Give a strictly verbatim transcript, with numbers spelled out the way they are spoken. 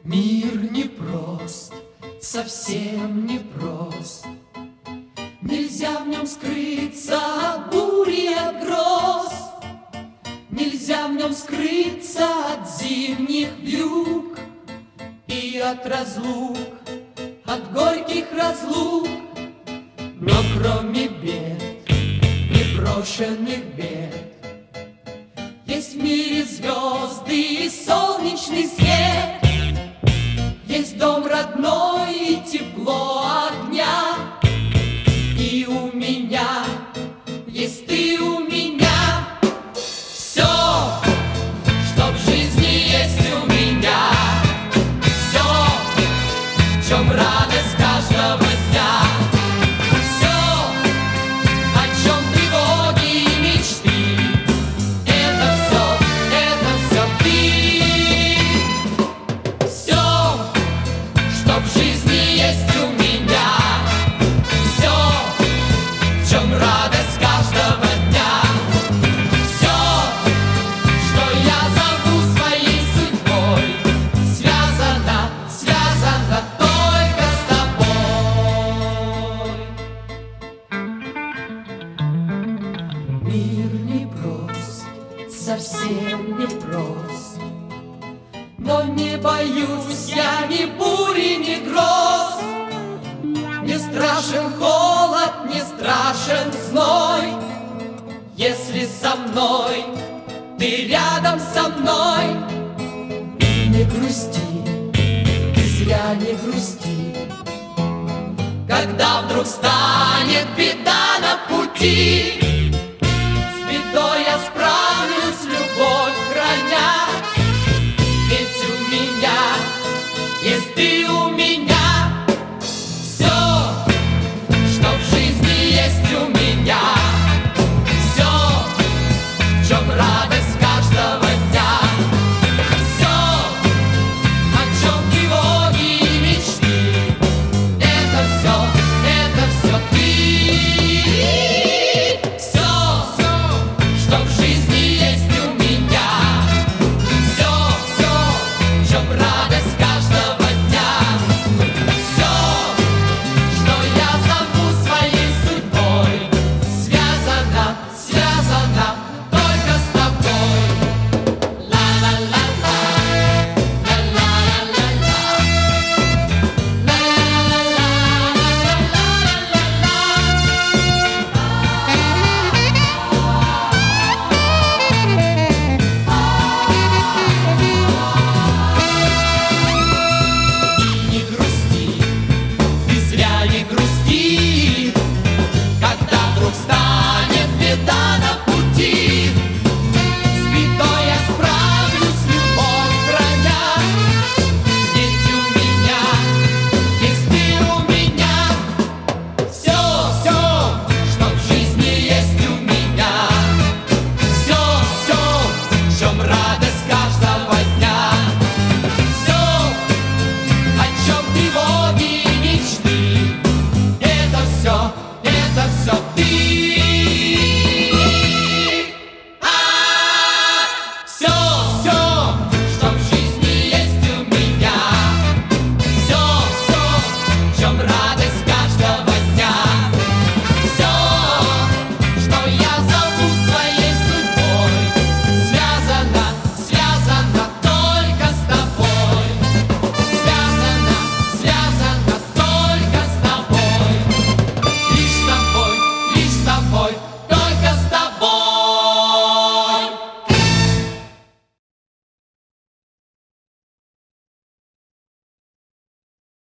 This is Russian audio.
Мир непрост, совсем непрост. Нельзя в нем скрыться от бури, от гроз. Нельзя в нем скрыться от зимних вьюг и от разлук, от горьких разлук. Но кроме бед, непрошенных бед, есть в мире звезды и солнечный свет. Есть дом родной и тепло огня. И у меня есть ты у меня. Все, что в жизни есть у меня. Все, в чем радость каждого дня. Все, о чем тревоги и мечты. Это все, это все ты. Все, что в жизни есть у меня. Все, в чем радость каждого дня. Все, что я зову своей судьбой, связано, связано только с тобой. Мир непрост, совсем непрост. Но не боюсь я ни бури, ни гроз. Не страшен холод, не страшен зной. Если со мной, ты рядом со мной. И не грусти, ты зря не грусти. Когда вдруг станет беда на пути,